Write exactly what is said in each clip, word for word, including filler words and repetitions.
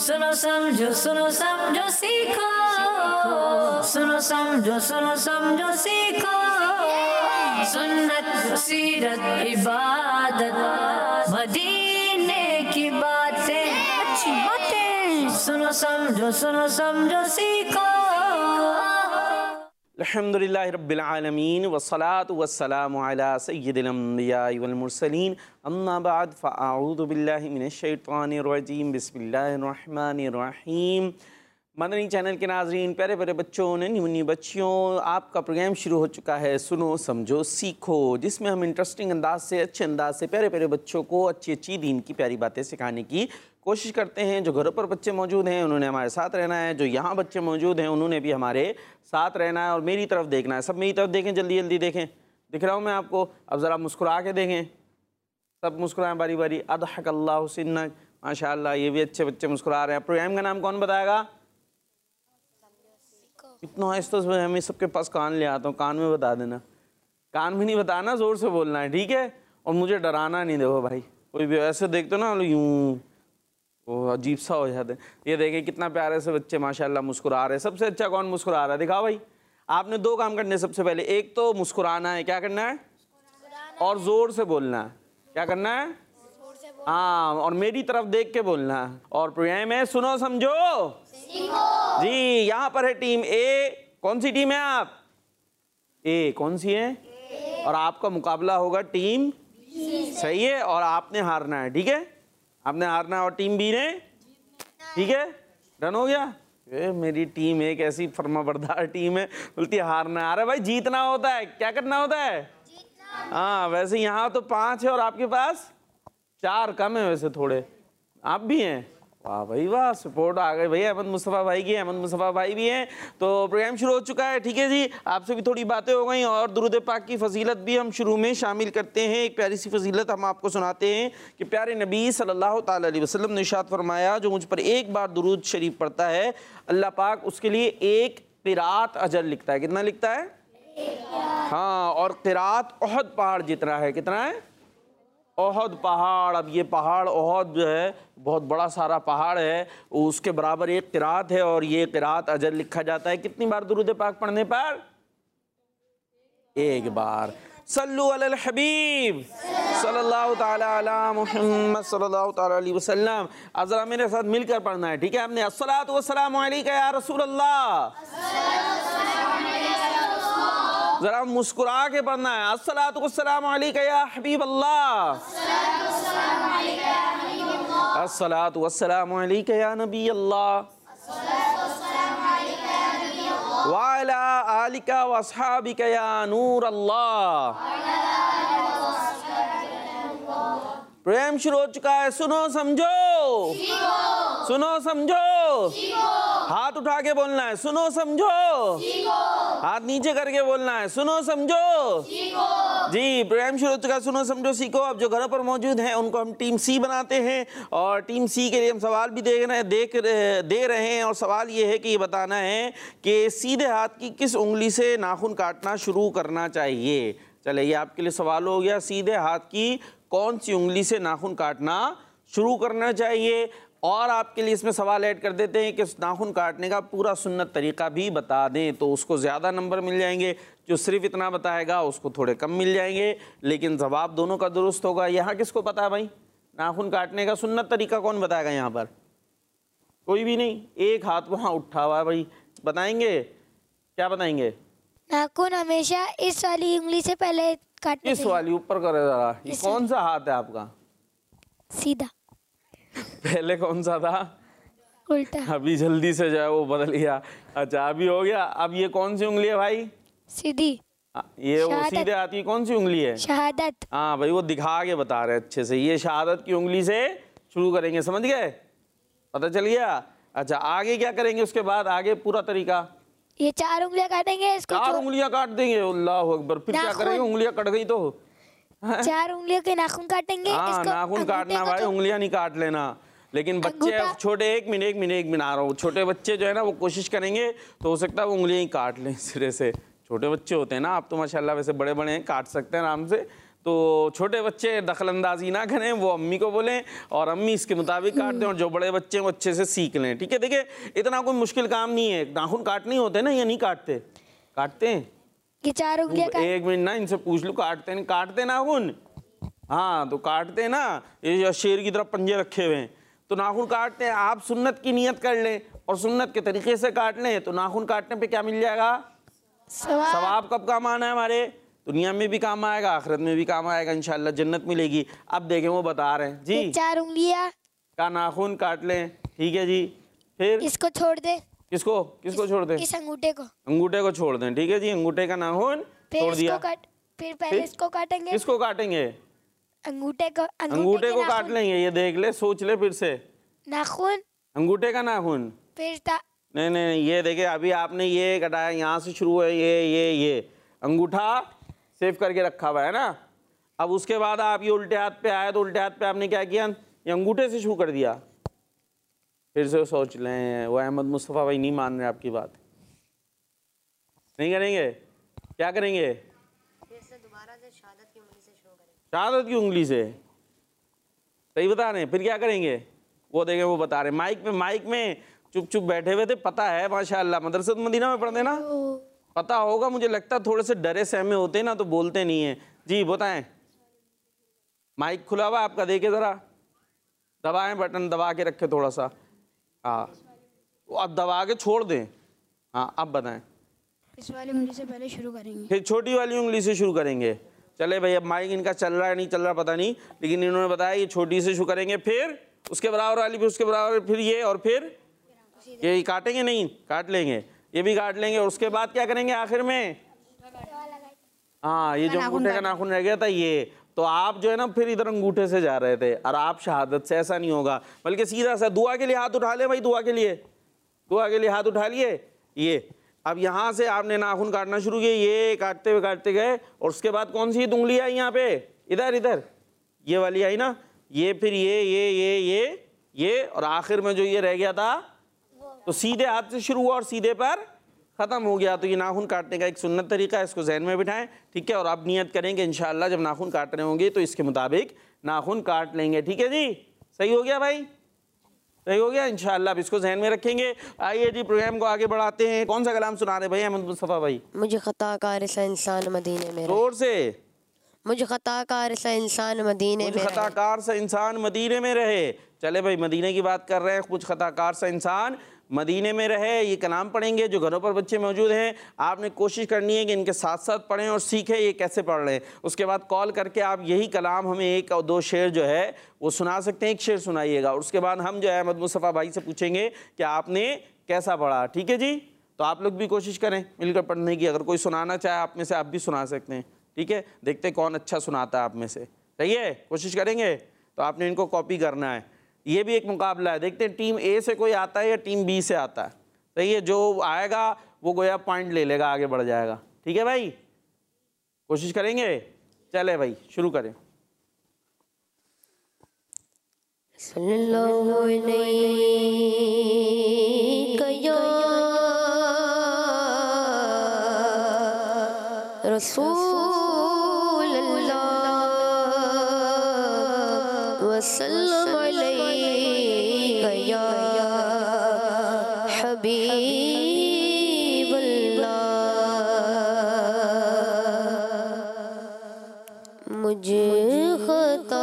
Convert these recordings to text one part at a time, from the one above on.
सुनो समझो सुनो समझो सीखो, सुनो समझो सुनो समझो सीखो, सुन्नत सीरत इबादत मदीने की बातें, अच्छी बातें, सुनो समझो सुनो समझो सीखो। अल्हम्दुलिल्लाहि रब्बिल आलमीन वस्सलातु वस्सलामु अला सय्यिदिल अंबिया वल मुरसलीन अम्मा बाद फ़अऊज़ु बिल्लाहि मिनश शैतानिर रजीम बिस्मिल्लाहिर रहमानिर रहीम। मदनी चैनल के नाज़रीन, प्यारे प्यारे बच्चों, नन्ही मुन्नी बच्चियों, आपका प्रोग्राम शुरू हो चुका है सुनो समझो सीखो, जिसमें हम इंटरेस्टिंग अंदाज से, अच्छे अंदाज से प्यारे प्यारे बच्चों को अच्छी अच्छी दीन की प्यारी बातें सिखाने की कोशिश करते हैं। जो घरों पर बच्चे मौजूद हैं उन्होंने हमारे साथ रहना है, जो यहाँ बच्चे मौजूद हैं उन्होंने भी हमारे साथ रहना है और मेरी तरफ देखना है। सब मेरी तरफ देखें, जल्दी जल्दी देखें, दिख रहा हूँ मैं आपको। अब ज़रा मुस्कुरा के देखें, सब मुस्कुराएं बारी बारी। अदहकल्लाहु सिन्नक, माशाअल्लाह, ये भी अच्छे बच्चे मुस्कुरा रहे हैं। प्रोग्राम का नाम कौन बताएगा? इतना आहिस्ता से हमें सबके पास कान ले आता हूँ, कान में बता देना। कान में नहीं बताना, ज़ोर से बोलना है, ठीक है? और मुझे डराना नहीं। देखो भाई, कोई भी ऐसे देखते हो ना यूँ, वो अजीब सा हो जाते हैं। ये देखें कितना प्यारे से बच्चे माशाल्लाह मुस्कुरा रहे हैं। सबसे अच्छा कौन मुस्कुरा रहा है? दिखाओ भाई। आपने दो काम करने, सबसे पहले एक तो मुस्कुराना है। क्या करना है? और ज़ोर से बोलना है। क्या करना है? हाँ, और मेरी तरफ देख के बोलना है। और प्रोग्राम है सुनो समझो जी। यहाँ पर है टीम ए। कौन सी टीम है आप? ए। कौन सी है? ए। और आपका मुकाबला होगा टीम सही है, और आपने हारना है, ठीक है? आपने हारना है और टीम बी ने, ठीक है? डन हो गया? ए, मेरी टीम एक ऐसी फर्माबरदार टीम है, बोलती है हारना है। अरे भाई, जीतना होता है। क्या करना होता है? हाँ, वैसे यहाँ तो पांच है और आपके पास चार, कम है वैसे थोड़े। आप भी हैं? वाह भाई वाह, सपोर्ट आ गए भैया अहमद मुस्तफ़ा भाई की। अहमद मुस्तफ़ा भाई भी हैं। तो प्रोग्राम शुरू हो चुका है, ठीक है जी। आपसे भी थोड़ी बातें हो गई और दुरूद पाक की फजीलत भी हम शुरू में शामिल करते हैं। एक प्यारी सी फजीलत हम आपको सुनाते हैं कि प्यारे नबी सल्लल्लाहु ताला अलैहि वसल्लम ने इरशाद फरमाया, जो मुझ पर एक बार दुरूद शरीफ पढ़ता है, अल्लाह पाक उसके लिए एक क़िरात अजर लिखता है। कितना लिखता है? हाँ, और क़िरात ओहद पहाड़ जितना है। कितना है? ओहद पहाड़। अब ये पहाड़ ओहद जो है बहुत बड़ा सारा पहाड़ है, उसके बराबर एक क़िरात है, और ये क़िरात अजर लिखा जाता है कितनी बार दुरूद पाक पढ़ने पर? एक बार। सल्लु अलल हबीब सल्लल्लाहु ताला अला मुहम्मद सल्लल्लाहु ताला अलैहि वसल्लम। अब ज़रा मेरे साथ मिलकर पढ़ना है, ठीक है? आपने अस्सलातु वस्सलामु अलैका या रसूल अल्लाह। जरा मुस्कुरा के पढ़ना है। अस्सलातु वस्सलामु अलैका या हबीब अल्लाह। अस्सलातु वस्सलामु अलैका या नबी अल्लाह। व अला आलिका व अस्हाबिका या नूर अल्लाह। प्रेम शुरू हो चुका है। सुनो समझो, सुनो समझो। हाथ उठा के बोलना है, सुनो समझो। हाथ नीचे करके बोलना है, सुनो समझो जी। प्रोग्राम शुरू हो चुका है, सुनो समझो सीखो। अब जो घरों पर मौजूद हैं उनको हम टीम सी बनाते हैं, और टीम सी के लिए हम सवाल भी देख रहे हैं देख दे रहे हैं। और सवाल ये है कि ये बताना है कि सीधे हाथ की किस उंगली से नाखून काटना शुरू करना चाहिए। चले, ये आपके लिए सवाल हो गया। सीधे हाथ की कौन सी उंगली से नाखून काटना शुरू करना चाहिए। और आपके लिए इसमें सवाल ऐड कर देते हैं कि नाखून काटने का पूरा सुन्नत तरीका भी बता दें, तो उसको ज़्यादा नंबर मिल जाएंगे। जो सिर्फ इतना बताएगा उसको थोड़े कम मिल जाएंगे, लेकिन जवाब दोनों का दुरुस्त होगा। यहाँ किसको पता है भाई नाखून काटने का सुन्नत तरीका? कौन बताएगा यहाँ पर? कोई भी नहीं। एक हाथ वहाँ उठा हुआ है भाई, बताएंगे? क्या बताएंगे? नाखून हमेशा इस वाली उंगली से पहले काटना। इस वाली ऊपर करे जरा। ये कौन सा हाथ है आपका? सीधा। पहले कौन सा था? उल्टा। अभी जल्दी से जाए वो बदल गया। अच्छा, अभी हो गया। अब ये कौन सी उंगली है भाई? सीधी। ये वो सीधे हाथ की कौन सी उंगली है? शहादत। हाँ भाई, वो दिखा के बता रहे अच्छे से। ये शहादत की उंगली से शुरू करेंगे, समझ गए? पता चल गया? अच्छा, आगे क्या करेंगे उसके बाद? आगे पूरा तरीका ये चार उंगलियां काटेंगे, इसको चार उंगलियां काट देंगे। अल्लाह अकबर। फिर क्या करेंगे? उंगलियां कट गई तो चार उंगलियों के नाखून काटेंगे। हाँ, नाखून काटना भाई, उंगलियां नहीं काट लेना। लेकिन बच्चे छोटे, एक मिनट एक मिनट एक मिनट आ रहा हूँ, छोटे बच्चे जो है ना वो कोशिश करेंगे तो हो सकता है वो उंगलियां ही काट लें सिरे से। छोटे बच्चे होते हैं ना, आप तो माशाल्लाह वैसे बड़े बड़े हैं, काट सकते हैं आराम से। तो छोटे बच्चे दखलंदाजी ना करें, वो अम्मी को बोलें और अम्मी इसके मुताबिक काट दें, और जो बड़े बच्चे हैं वो अच्छे से सीख लें। ठीक है, देखिए इतना कोई मुश्किल काम नहीं है। नाखून काटने होते ना या नहीं काटते? काटते हैं ये चार उंगलियां का... एक मिनट ना इनसे पूछ लूँ, काटते नहीं? काटते नाखून? हाँ, तो काटते हैं ना, ये शेर की तरफ पंजे रखे हुए हैं, तो नाखून काटते हैं। आप सुन्नत की नियत कर लें और सुन्नत के तरीके से काट लें तो नाखून काटने पे क्या मिल जाएगा? सवाब। कब काम आना है? हमारे दुनिया में भी काम आएगा, आखिरत में भी काम आएगा, इंशाल्लाह जन्नत मिलेगी। अब देखें वो बता रहे हैं जी, चार उंगलियां का नाखून काट लें। ठीक है जी, फिर इसको छोड़ दे। किसको किसको छोड़ दें? इस अंगूठे को। अंगूठे को छोड़ दें। ठीक है जी, अंगूठे का नाखून छोड़ दिया। काट, फिर पहले इसको काटेंगे। किसको काटेंगे? अंगूठे को। अंगूठे को काट लेंगे। ये देख ले, सोच ले फिर से। नाखून, अंगूठे का नाखून, फिर नहीं नहीं, ये देखिए अभी आपने ये कटाया, यहाँ से शुरू है ये ये ये अंगूठा सेव करके रखा हुआ है ना। अब उसके बाद आप ये उल्टे हाथ पे आए तो उल्टे हाथ पे आपने क्या किया? ये अंगूठे से शुरू कर दिया। फिर से सोच लें, वो अहमद मुस्तफ़ा भाई नहीं मान रहे आपकी बात। नहीं करेंगे? क्या करेंगे? फिर से दोबारा से शहादत की उंगली से शुरू करें। शहादत की उंगली से, सही बता रहे हैं। फिर क्या करेंगे? वो देखें, वो बता रहे हैं। माइक में माइक में चुप चुप बैठे हुए थे, पता है माशाअल्लाह, मदरसत मदीना में पढ़ते ना, पता होगा। मुझे लगता है थोड़े से डरे सहमे होते ना तो बोलते नहीं है जी। बताएं, माइक खुला हुआ आपका, देखे ज़रा, दबाएं, बटन दबा के रखे थोड़ा सा। हाँ, अब दबा के छोड़ दें। हाँ, अब बताएं। इस वाली उंगली से पहले शुरू करेंगे, फिर छोटी वाली उंगली से शुरू करेंगे। चले भाई, अब माइक इनका चल रहा है नहीं चल रहा पता नहीं, लेकिन इन्होंने बताया ये छोटी से शुरू करेंगे, फिर उसके बराबर वाली, फिर उसके बराबर, फिर ये, और फिर ये काटेंगे नहीं, काट लेंगे, ये भी काट लेंगे, और उसके बाद क्या करेंगे आखिर में? हाँ, ये जो अंगूठे का नाखून रह गया था ये, तो आप जो है ना फिर इधर अंगूठे से जा रहे थे, और आप शहादत से। ऐसा नहीं होगा, बल्कि सीधा सा दुआ के लिए हाथ उठा ले भाई, दुआ के लिए, दुआ के लिए हाथ उठा लिए। ये अब यहाँ से आपने नाखून काटना शुरू किया, ये काटते हुए काटते गए, और उसके बाद कौन सी उंगली आई यहाँ पे? इधर इधर ये वाली आई ना, ये, फिर ये ये ये ये ये और आखिर में जो ये रह गया था, तो सीधे हाथ से शुरू हुआ और सीधे पर ख़त्म हो गया। तो ये नाखून काटने का एक सुन्नत तरीका है, इसको जहन में बिठाएं। ठीक है, और आप नियत करेंगे इंशाअल्लाह जब नाखून काट रहे होंगे तो इसके मुताबिक नाखून काट लेंगे। ठीक है जी, सही हो गया भाई, सही हो गया इंशाअल्लाह। अब इसको जहन में रखेंगे। आइए जी, प्रोग्राम को आगे बढ़ाते हैं। कौन सा कलाम सुना रहे भाई अहमद मुस्तफ़ा भाई? मुझे खताकार सा इंसान मदीने में रहे। जोर से। मुझे खताकार सा इंसान मदीने में रहे। खताकार सा इंसान मदीने में रहे। चले भाई, मदीने की बात कर रहे हैं, कुछ खताकार सा इंसान मदीने में रहे, ये कलाम पढ़ेंगे। जो घरों पर बच्चे मौजूद हैं, आपने कोशिश करनी है कि इनके साथ साथ पढ़ें और सीखें ये कैसे पढ़ रहे हैं। उसके बाद कॉल करके आप यही कलाम हमें एक और दो शेर जो है वो सुना सकते हैं, एक शेर सुनाइएगा। और उसके बाद हम जो है अहमद मुस्तफ़ा भाई से पूछेंगे कि आपने कैसा पढ़ा। ठीक है जी, तो आप लोग भी कोशिश करें मिलकर पढ़ने की। अगर कोई सुनाना चाहे आप में से, आप भी सुना सकते हैं। ठीक है, देखते हैं कौन अच्छा सुनाता है आप में से। सही है, कोशिश करेंगे। तो आपने इनको कॉपी करना है। ये भी एक मुकाबला है, देखते हैं टीम ए से कोई आता है या टीम बी से आता है। सही है, जो आएगा वो गोया पॉइंट ले लेगा, आगे बढ़ जाएगा। ठीक है भाई, कोशिश करेंगे। चले भाई, शुरू करें। सल्लल्लाहु अलैहि रसूल अल्लाह वसल्लम अलैका या हबीब अल्लाह। मुझे खता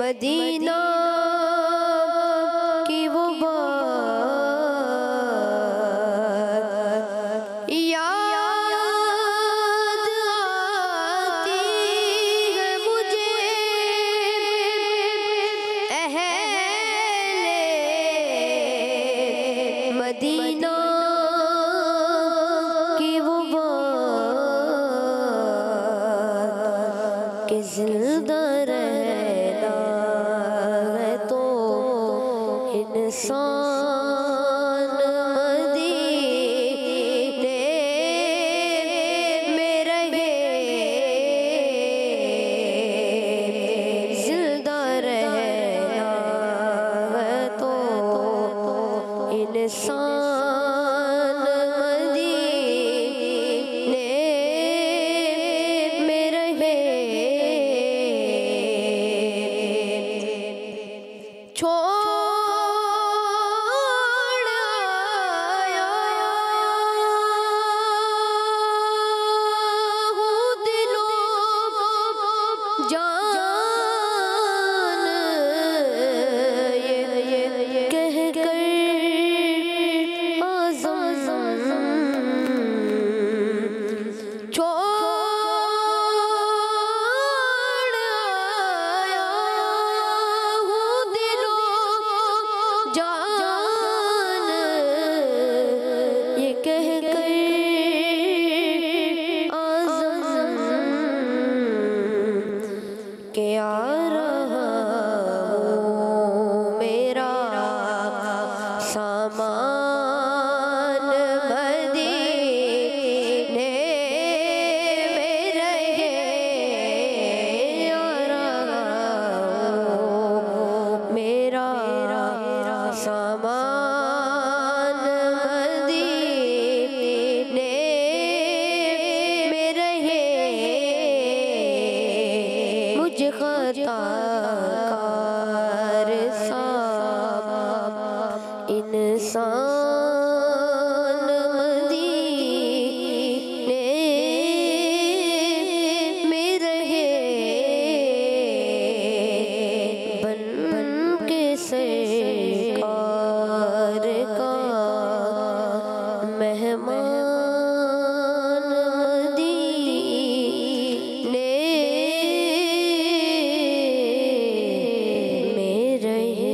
मदीना की वो बात याद आती है मुझे, अहले मदीना की वो बात कि जिंदा रहना है तो इंसान मदीने में रहे, जिंदा रहना है तो इंसान मदीने में रहे। छोड़ आया हूँ दिलों जान ये ये ये कह कर आज़म, छोड़ आया हूँ दिलों जान ये कह कर आज़म के आ रहा हूँ मेरा सामान मदीने में रहे, आ रहा हूँ मेरा सामान मदीने में रहे। मुझे खताकार साब इंसान मदीने में रहे, बन बन के सरकार का मेहमान मदीने में रहे।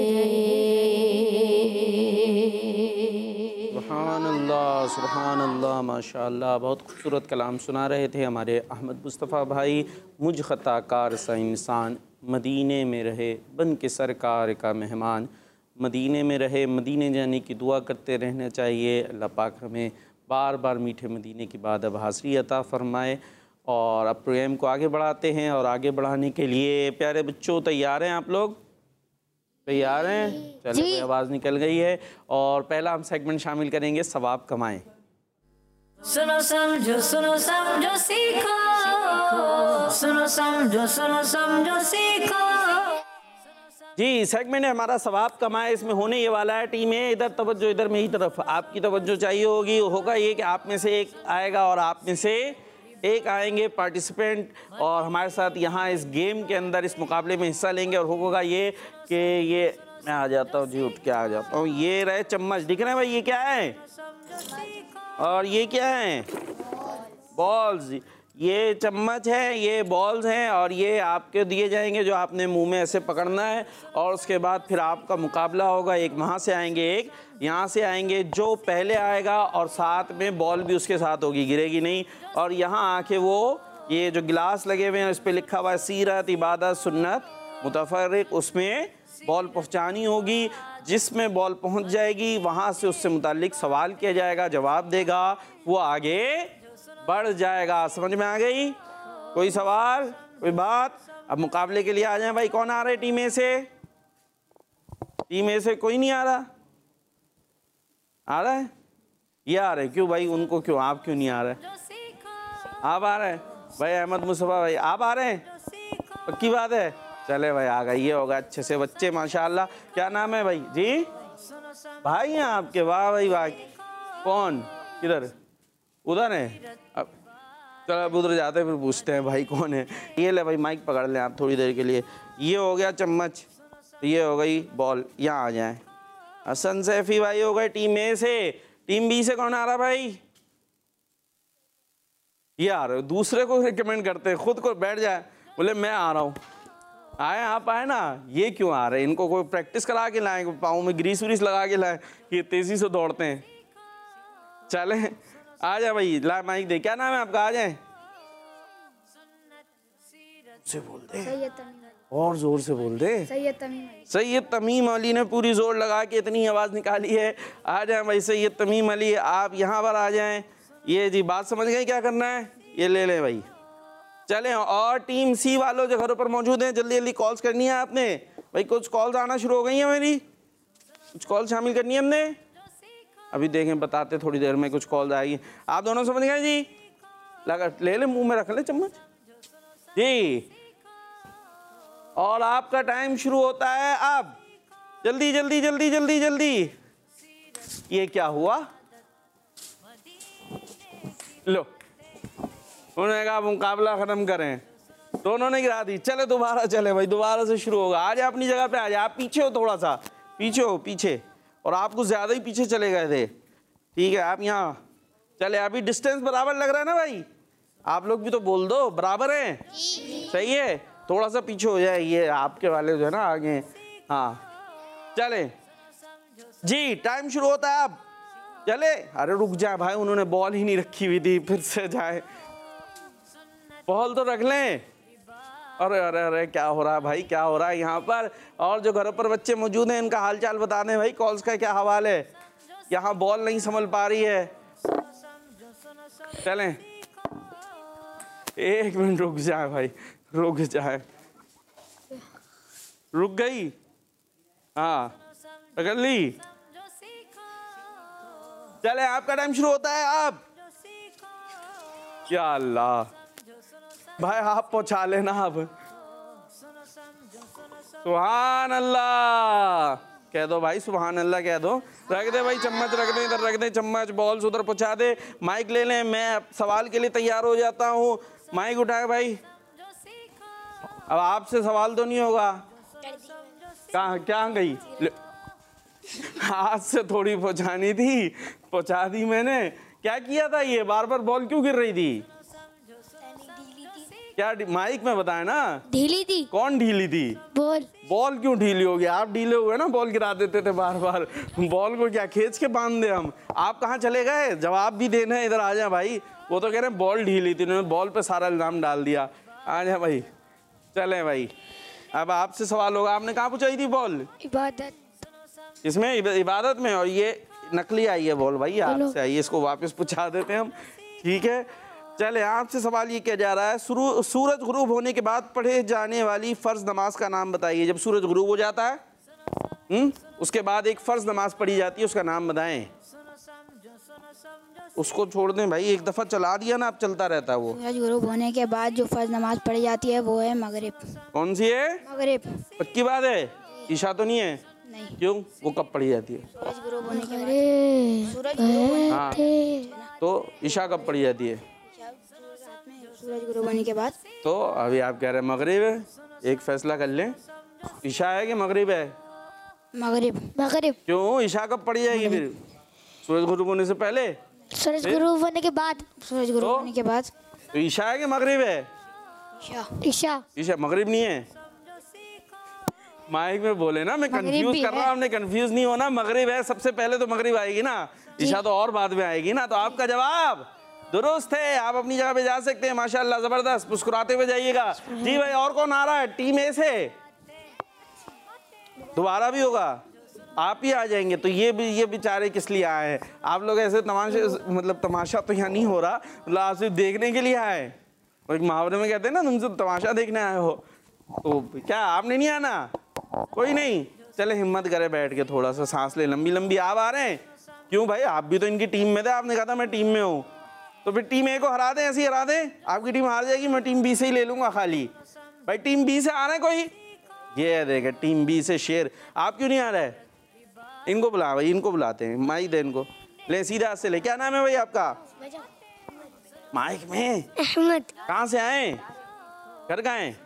सुभान अल्लाह, सुभान अल्लाह, माशाअल्लाह। बहुत खूबसूरत कलाम सुना रहे थे हमारे अहमद मुस्तफ़ा भाई। मुझ ख़ताकार सा इंसान मदीने में रहे, बन के सरकार का मेहमान मदीने में रहे। मदीने जाने की दुआ करते रहना चाहिए। अल्लाह पाक हमें बार बार मीठे मदीने की बाद अब हाज़री अता फ़रमाए। और अब प्रोग्राम को आगे बढ़ाते हैं, और आगे बढ़ाने के लिए प्यारे बच्चों तैयार हैं आप लोग? तैयार हैं? चलिए, कोई आवाज़ निकल गई है। और पहला हम सेगमेंट शामिल करेंगे सवाब कमाएं। सुनो समझो सुनो समझो सीखो, सुनो समझो सुनो समझो सीखो। जी, सेगमेंट है हमारा सवाब कमाए। इसमें होने ये वाला है, टीम है इधर तवज्जो, इधर मेरी तरफ आपकी तवज्जो चाहिए होगी। होगा ये कि आप में से एक आएगा और आप में से एक आएंगे पार्टिसिपेंट, और हमारे साथ यहाँ इस गेम के अंदर इस मुकाबले में हिस्सा लेंगे। और होगा ये कि ये मैं आ जाता हूँ जी, उठ के आ जाता हूँ। ये रहे चम्मच, दिख रहे हैं भाई? ये क्या है? और ये क्या है? बॉल्स। ये चम्मच है, ये बॉल्स हैं, और ये आपके दिए जाएंगे जो आपने मुंह में ऐसे पकड़ना है। और उसके बाद फिर आपका मुकाबला होगा। एक वहाँ से आएंगे, एक यहाँ से आएंगे। जो पहले आएगा और साथ में बॉल भी उसके साथ होगी, गिरेगी नहीं। और यहाँ आके वो ये जो गिलास लगे हुए हैं उस पर लिखा हुआ है सीरत, इबादत, सुन्नत, मुतफर्रिक, उसमें बॉल पहुँचानी होगी। जिसमें बॉल पहुँच जाएगी वहाँ से उससे मुताल्लिक सवाल किया जाएगा, जवाब देगा, वो आगे बढ़ जाएगा। समझ में आ गई? कोई सवाल, कोई बात? अब मुकाबले के लिए आ जाए भाई। कौन आ रहा है टीम ए से? टीम ए से कोई नहीं आ रहा? आ रहा है? ये आ रहे क्यों भाई? उनको क्यों, आप क्यों नहीं आ रहे? आप आ रहे हैं भाई? अहमद मुस्तफ़ा भाई आप आ रहे हैं? पक्की बात है? चले भाई, आ गए। ये होगा अच्छे से बच्चे, माशाल्लाह। क्या नाम है भाई? जी भाई हैं आपके? वाह भाई वाह। कौन? किधर? उधर है? अब चलो अब उधर जाते हैं फिर पूछते हैं भाई कौन है। ये ले भाई माइक पकड़ लें आप थोड़ी देर के लिए। ये हो गया चम्मच, ये हो गई बॉल, यहाँ आ जाए। हसन सैफी भाई हो गए टीम ए से। टीम बी से कौन आ रहा भाई? ये आ रहे हो, दूसरे को रिकमेंड करते हैं, खुद को बैठ जाए बोले मैं आ रहा हूँ। आए आप आए ना, ये क्यों आ रहे हैं? इनको कोई प्रैक्टिस करा के लाएं, पाँव में ग्रीस व्रीस लगा के लाएं, ये तेजी से दौड़ते हैं। चले आ जाए भाई, ला माइक दे। क्या नाम है आपका? आ जाए से बोल दे, सैयद तमीम अली। और जोर से बोल दे। सैयद तमीम अली। सैयद तमीम अली ने पूरी जोर लगा के इतनी आवाज़ निकाली है। आ जाए भाई सैयद तमीम अली, आप यहाँ पर आ जाएं। ये जी बात समझ गए क्या करना है? ये ले लें भाई। चलें, और टीम सी वालों जो घरों पर मौजूद हैं जल्दी जल्दी कॉल्स करनी है आपने भाई। कुछ कॉल्स आना शुरू हो गई हैं मेरी, कुछ कॉल शामिल करनी है हमने। अभी देखें बताते थोड़ी देर में कुछ कॉल्स आएगी। आप दोनों समझ गए जी? लगा ले ले, मुंह में रख ले चम्मच जी। और आपका टाइम शुरू होता है अब। जल्दी जल्दी जल्दी जल्दी जल्दी। ये क्या हुआ? लो, उन्होंने कहा मुकाबला खत्म करें, दोनों ने गिरा दी। चले दोबारा चले भाई, दोबारा से शुरू होगा। आ जाए अपनी जगह पे आ जाए। आप पीछे हो, थोड़ा सा पीछे हो, पीछे, और आप कुछ ज़्यादा ही पीछे चले गए थे। ठीक है, आप यहाँ चले। अभी डिस्टेंस बराबर लग रहा है ना भाई? आप लोग भी तो बोल दो बराबर है। सही है, थोड़ा सा पीछे हो जाए, ये आपके वाले जो है ना आगे। हाँ चले जी, टाइम शुरू होता है अब। चले, अरे रुक जाए भाई, उन्होंने बॉल ही नहीं रखी हुई थी, फिर से जाए। बॉल तो रख लें। अरे अरे अरे क्या हो रहा है भाई, क्या हो रहा है यहाँ पर? और जो घरों पर बच्चे मौजूद हैं इनका हालचाल बता दें भाई, कॉल्स का क्या हवाल है? यहाँ बॉल नहीं संभल पा रही है। चलें, एक मिनट रुक जाए भाई, रुक जाए। रुक गई? हाँ पकड़ ली। चले, आपका टाइम शुरू होता है अब। या अल्लाह भाई, आप पहुंचा लेना अब। सुभान अल्लाह कह दो भाई, सुभान अल्लाह कह दो। रख दे भाई चम्मच, रख दे इधर, रख दे चम्मच, बॉल्स उधर पहुंचा दे। माइक ले लें, मैं सवाल के लिए तैयार हो जाता हूँ। माइक उठाए भाई। अब आपसे सवाल तो नहीं होगा। कहाँ क्या गई? हाथ से थोड़ी पहुंचानी थी, पहुंचा दी मैंने। क्या किया था? ये बार बार बॉल क्यों गिर रही थी? क्या माइक में बताया ना? ढीली थी। कौन ढीली थी? बॉल। बॉल क्यों ढीली होगी? आप ढीले हुए ना, बॉल गिरा देते थे बार बार। बॉल को क्या खींच के बांध दे हम? आप कहाँ चले गए? जवाब भी देना है, इधर आ जाए भाई। वो तो कह रहे हैं बॉल ढीली थी, उन्होंने बॉल पे सारा इल्जाम डाल दिया। आ जाए भाई, चले भाई। अब आपसे सवाल होगा, आपने कहाँ पहुँचाई थी बॉल? इबादत। इसमें इबादत में। और ये नकली आई है बॉल भाई, आपसे आई है, इसको वापस पहुँचा देते हैं हम। ठीक है, चले आपसे सवाल ये किया जा रहा है, सूरज गुरूब होने के बाद पढ़े जाने वाली फ़र्ज नमाज का नाम बताइए। जब सूरज गुरूब हो जाता है हुँ? उसके बाद एक फ़र्ज नमाज पढ़ी जाती है, उसका नाम बताएं। उसको छोड़ दें भाई, एक दफ़ा चला दिया ना, अब चलता रहता है वो। सूरज गुरूब होने के बाद जो फर्ज नमाज पढ़ी जाती है वो है मगरिब। कौन सी है? मगरिब। पक्की बात है? ईशा तो नहीं है? नहीं। क्यों? वो कब पढ़ी जाती है? सूरज गुरूब होने के बाद। सूरज गुरूब हाँ, तो ईशा कब पढ़ी जाती है? सूरज गुरूब होने के बाद। तो अभी आप कह रहे हैं मगरिब है। एक फैसला कर लें, ईशा है कि मगरिब है? मगरिब। मगरिब। क्यों? ईशा कब पढ़ी जाएगी फिर? सूरज गुरूब होने से पहले? सूरज गुरूब होने के बाद। सूरज गुरूब तो? होने के बाद। तो ईशा है कि मगरिब है? ईशा। ईशा। ईशा मगरिब नहीं है। माइक में बोले ना, मैं कंफ्यूज कर रहा हूँ, आपने कंफ्यूज नहीं होना। मगरिब है, सबसे पहले तो मगरिब आएगी ना, ईशा तो और बाद में आएगी ना। तो आपका जवाब दुरुस्त है, आप अपनी जगह पे जा सकते हैं। माशाल्लाह, जबरदस्त, मुस्कुराते हुए जाइएगा। जी भाई, और कौन आ रहा है टीम ए से? दोबारा भी होगा, आप ही आ जाएंगे। तो ये भी ये बेचारे किस लिए आए हैं? आप लोग ऐसे तमाशे, मतलब तमाशा तो यहाँ नहीं हो रहा, मतलब आप सिर्फ देखने के लिए आए। और एक मुहावरे में कहते हैं ना, तुम सिर्फ तमाशा देखने आए हो। तो क्या आपने नहीं आना? कोई नहीं, चले हिम्मत करे, बैठ के थोड़ा सा सांस ले लंबी लंबी। आप आ रहे हैं? क्यों भाई, आप भी तो इनकी टीम में थे, आपने कहा था मैं टीम में हूँ। तो फिर टीम ए को हरा दें, ऐसे ही हरा दें। आपकी टीम हार जाएगी, मैं टीम बी से ही ले लूँगा खाली। भाई टीम बी से आ रहे हैं कोई? ये देखे टीम बी से शेर। आप क्यों नहीं आ रहे? इनको बुला भाई, इनको बुलाते हैं, माइक दे इनको। ले सीधा से ले। क्या नाम है भाई आपका? माइक में। अहमद। कहाँ से आए? घर कहाँ है?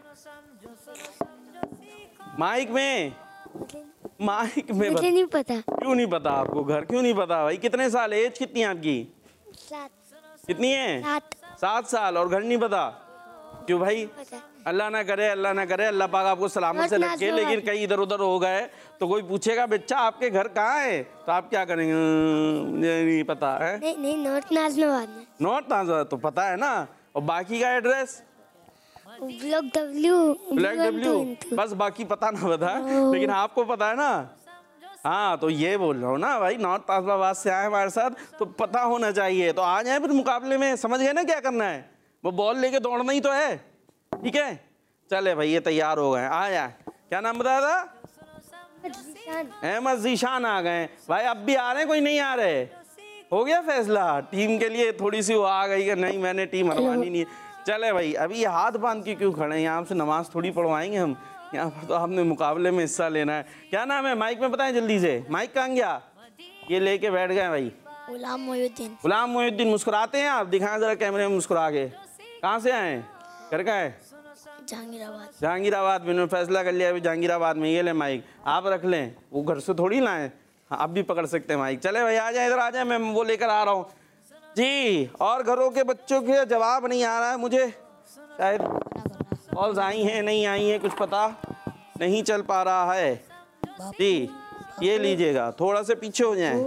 माइक में, माइक में। मुझे नहीं पता। क्यों नहीं पता आपको? घर क्यों नहीं पता भाई? कितने साल? एज कितनी है आपकी? सात। कितनी है? सात। सात साल और घर नहीं पता? क्यों भाई? पता। अल्लाह ना करे, अल्लाह ना करे, अल्लाह पाक आपको सलामत से रखे, लेकिन कहीं इधर उधर हो गए तो कोई पूछेगा बच्चा आपके घर कहाँ है, तो आप क्या करेंगे? मुझे नहीं पता है। नहीं नहीं, नॉर्थ नाजनाबाद में। नॉर्थ नाजनाबाद तो पता है ना, और बाकी का address? Block W. Black W, बस बाकी पता ना बता, लेकिन आपको पता है ना। हाँ तो ये बोल रहा हूँ ना भाई, नॉर्थ नाजनाबाद से आए हमारे साथ तो पता होना चाहिए। तो आ जाए फिर मुकाबले में, समझ गए ना क्या करना है? वो बॉल लेके दौड़ना ही तो है, ठीक है? चले भाई ये तैयार हो गए, आ जाए। क्या नाम बताया था? अहमद जीशान आ गए भाई। अब भी आ रहे हैं, कोई नहीं आ रहे? हो गया फैसला? टीम के लिए थोड़ी सी वो आ गई कि नहीं मैंने टीम हरवानी नहीं है। चले भाई, अभी ये हाथ बांध के क्यों खड़े हैं? यहाँ से नमाज थोड़ी पढ़वाएंगे हम, यहाँ पर तो आपने मुकाबले में हिस्सा लेना है। क्या नाम है? माइक में बताएं जल्दी से। माइक कहाँ गया? ये लेके बैठ गए भाई। गुलाम मोहिउद्दीन। गुलाम मोहिउद्दीन। मुस्कुराते हैं आप? दिखाएं जरा कैमरे में मुस्कुरा के। कहाँ से आए? घर का है? जहांगीराबाद। जहांगीराबाद में। उन्होंने फैसला कर लिया अभी जहांगीराबाद में। ये ले माइक, आप रख लें, वो घर से थोड़ी लाएं। हाँ, आप भी पकड़ सकते हैं माइक। चले भाई आ जाए, इधर आ जाए, मैं वो लेकर आ रहा हूँ जी। और घरों के बच्चों के जवाब नहीं आ रहा है मुझे, शायद कॉल्स आई हैं नहीं आई हैं, कुछ पता नहीं चल पा रहा है जी। ये लीजिएगा, थोड़ा से पीछे हो जाएं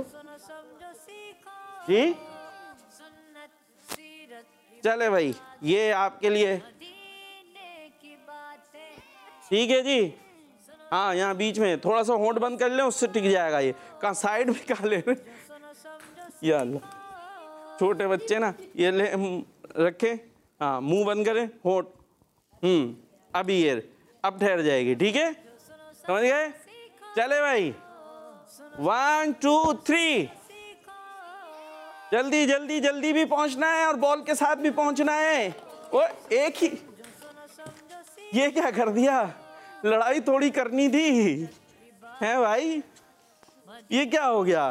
जी। चले भाई ये आपके लिए, ठीक है जी। हाँ यहाँ बीच में थोड़ा सा होंठ बंद कर लें, उससे टिक जाएगा ये। कहाँ साइड में कहाँ ले रहे? या अल्लाह, छोटे बच्चे ना, ये ले रखे। हाँ मुंह बंद करें, होंठ। हम्म अभी ये अब ठहर जाएगी, ठीक है? समझ गए? चले भाई, वन टू थ्री, जल्दी जल्दी जल्दी भी पहुंचना है और बॉल के साथ भी पहुंचना है। वो एक ही, ये क्या कर दिया? लड़ाई थोड़ी करनी थी है भाई, ये क्या हो गया?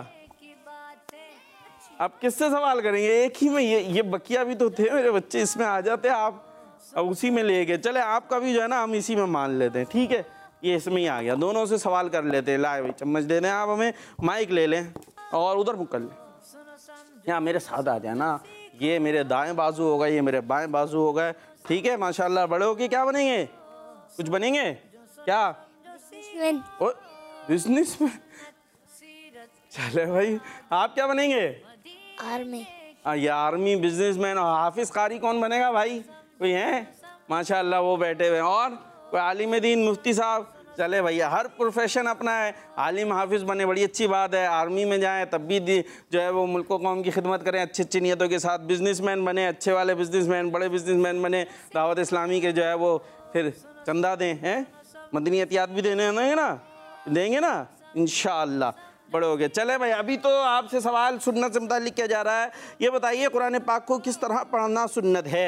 आप किससे सवाल करेंगे? एक ही में ये ये बकिया भी तो थे मेरे बच्चे, इसमें आ जाते आप, अब उसी में ले गए। चले आपका भी जो है ना हम इसी में मान लेते हैं, ठीक है? ये इसमें ही आ गया, दोनों से सवाल कर लेते हैं। लाए भाई चम्मच दे दें आप हमें, माइक ले लें और उधर मुकर लें। यहाँ मेरे साथ आ जाए ना, ये मेरे दाएं बाजू होगा, ये मेरे बाएं बाजू होगा, ठीक है? माशाल्लाह बड़े होके क्या बनेंगे? कुछ बनेंगे क्या? बिजनेसमैन। चले भाई आप क्या बनेंगे? आर्मी। हाँ ये आर्मी, बिजनेसमैन। और हाफिज कारी कौन बनेगा भाई? कोई है? माशाल्लाह वो बैठे हुए। और कोई आलिम दीन, मुफ्ती साहब। चले भैया हर प्रोफेशन अपना है। आलिम हाफिज बने, बड़ी अच्छी बात है। आर्मी में जाएं तब भी जो है वो मुल्क कौम की खिदमत करें अच्छी अच्छी नीयतों के साथ। बिजनेसमैन बने, अच्छे वाले बिजनेसमैन, बड़े बिजनेसमैन बने, दावत इस्लामी के जो है वो फिर चंदा दें, हैं मदनी एहतियात भी देने हैं ना, देंगे ना इंशाअल्लाह, बड़े हो गए। चले भाई अभी तो आपसे सवाल सुन्नत से मुताल्लिक किया जा रहा है। ये बताइए कुरान पाक को किस तरह पढ़ना सुन्नत है?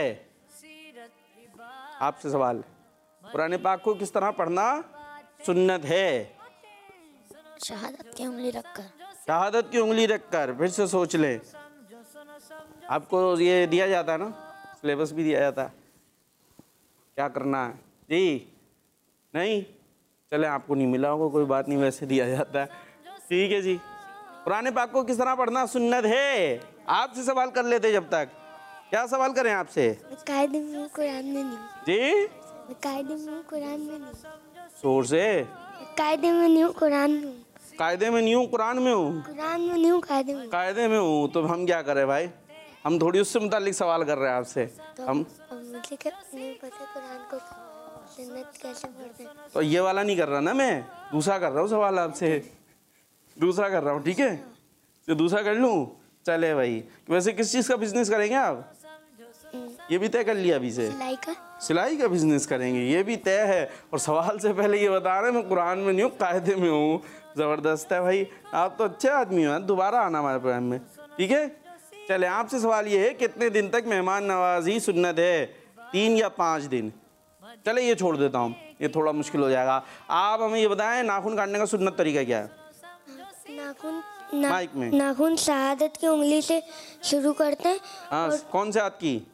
आपसे सवाल, कुरान पाक को किस तरह पढ़ना सुन्नत है? शहादत की उंगली रखकर। शहादत की उंगली रखकर। फिर से सोच लें, आपको ये दिया जाता है ना, सिलेबस भी दिया जाता है क्या करना है जी? नहीं? चले आपको नहीं मिला होगा, कोई बात नहीं, वैसे दिया जाता है, ठीक है जी। कुरान पाक को किस तरह पढ़ना सुन्नत है? आपसे सवाल कर लेते जब तक। क्या सवाल करें आपसे? कायदे में कुरान में नहीं जी, कायदे में कुरान में नहीं। जोर से। कायदे में नहीं हूँ, कुरान में हूँ। कायदे में नहीं हूँ, कुरान में हूँ। कुरान में नहीं हूँ, कायदे में। कायदे में हूँ तो हम क्या करें भाई? हम थोड़ी उससे मुतालिक सवाल कर रहे हैं आपसे। तो हम मुझे नहीं पता कुरान को सुन्नत कैसे पढ़ते हैं। तो ये वाला नहीं कर रहा ना, मैं दूसरा कर रहा हूँ सवाल आपसे, दूसरा कर रहा हूँ, ठीक है? तो दूसरा कर लूँ। चले भाई वैसे किस चीज़ का बिजनेस करेंगे आप? ये भी तय कर लिया अभी से? सिलाई का। सिलाई का बिजनेस करेंगे, ये भी तय है। और सवाल से पहले ये बता रहे हैं मैं कुरान में नहीं हूँ, कायदे में हूँ। ज़बरदस्त है भाई, आप तो अच्छे आदमी हो, दोबारा आना हमारे प्रोग्राम में, ठीक है? चले आपसे सवाल ये है कितने दिन तक मेहमान नवाजी सुन्नत है? तीन या पाँच दिन? चले ये छोड़ देता हूँ, ये थोड़ा मुश्किल हो जाएगा। आप हमें ये बताएं नाखून काटने का सुन्नत तरीका क्या है? नाखून ना, माइक में। नाखून शहादत की उंगली से शुरू करते हैं। हाँ और कौन से हाथ की?